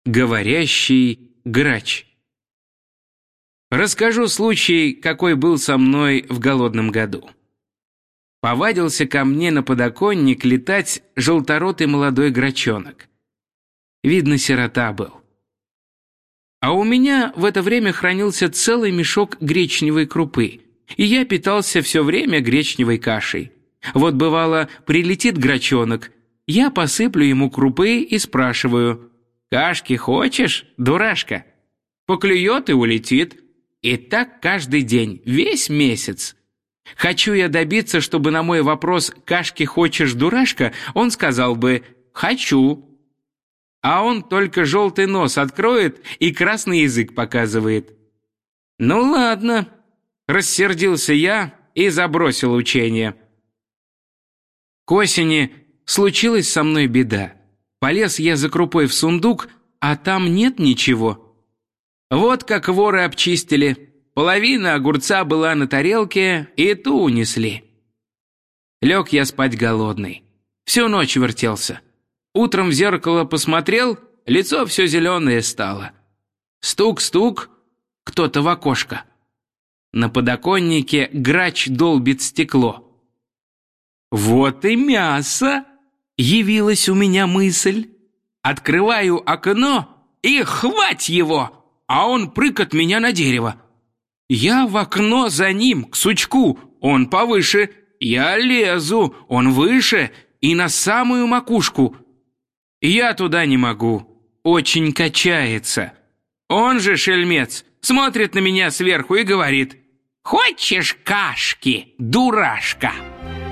Говорящий грач. Расскажу случай, какой был со мной в голодном году. Повадился ко мне на подоконник летать желторотый молодой грачонок. Видно, сирота был. А у меня в это время хранился целый мешок гречневой крупы, и я питался все время гречневой кашей. Вот бывало, прилетит грачонок, я посыплю ему крупы и спрашиваю: «Кашки хочешь, дурашка?» Поклюет и улетит. И так каждый день, весь месяц. Хочу я добиться, чтобы на мой вопрос «Кашки хочешь, дурашка?» он сказал бы «Хочу». А он только желтый нос откроет и красный язык показывает. Ну ладно, рассердился я и забросил учение. К осени случилась со мной беда. Полез я за крупой в сундук, а там нет ничего. Вот как воры обчистили. Половина огурца была на тарелке, и ту унесли. Лег я спать голодный. Всю ночь вертелся. Утром в зеркало посмотрел, лицо все зеленое стало. Стук-стук, кто-то в окошко. На подоконнике грач долбит стекло. «Вот и мясо!» — явилась у меня мысль. Открываю окно и хвать его, а он прыг от меня на дерево. Я в окно за ним, к сучку, он повыше. Я лезу, он выше и на самую макушку. Я туда не могу, очень качается. Он же, шельмец, смотрит на меня сверху и говорит: «Хочешь кашки, дурашка?»